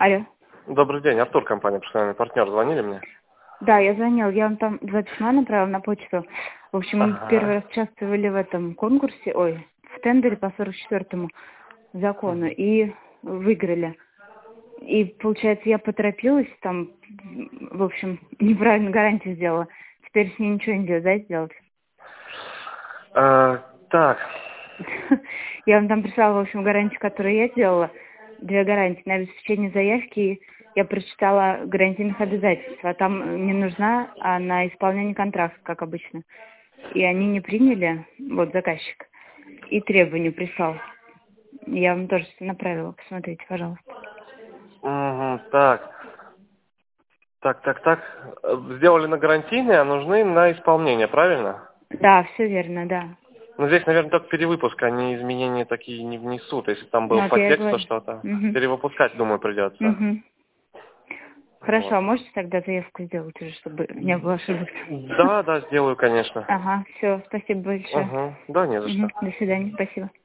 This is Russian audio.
Алло. Добрый день, Артур, компания «Профессиональный партнер». Звонили мне? Да, я звонил. Я вам там 2 письма направила на почту. В общем, мы первый раз участвовали в этом конкурсе, в тендере по 44-му закону и выиграли. И, получается, я поторопилась, там, в общем, неправильно гарантию сделала. Теперь с ней ничего нельзя, да, сделать? Так. Я вам там прислала, в общем, гарантию, которую я сделала. 2 гарантии. На обеспечение заявки я прочитала гарантийных обязательств. А там не нужна, а на исполнение контракта, как обычно. И они не приняли, заказчик, и требования прислал. Я вам тоже направила, посмотрите, пожалуйста. Так. Сделали на гарантийные, а нужны на исполнение, правильно? Да, все верно, да. Ну, здесь, наверное, только перевыпуск, они изменения такие не внесут. Если там было Вот по я и тексту говорю. что-то, Мгм. перевыпускать, думаю, придется. Мгм. Хорошо, Вот. а можете тогда заявку сделать уже, чтобы не было ошибок? Да, сделаю, конечно. Ага, все, спасибо большое. Да, не за что. До свидания, спасибо.